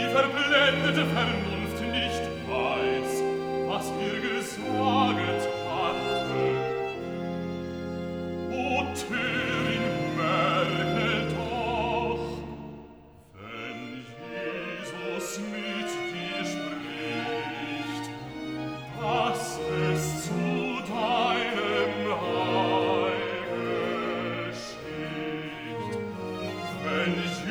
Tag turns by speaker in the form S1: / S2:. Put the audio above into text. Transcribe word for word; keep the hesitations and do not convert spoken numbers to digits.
S1: verblendete Vernunft nicht weiß, was ihr gesaget hatte. O Törin, merke doch, wenn Jesus mit dir spricht, dass es zu deinem Heil geschieht. Wenn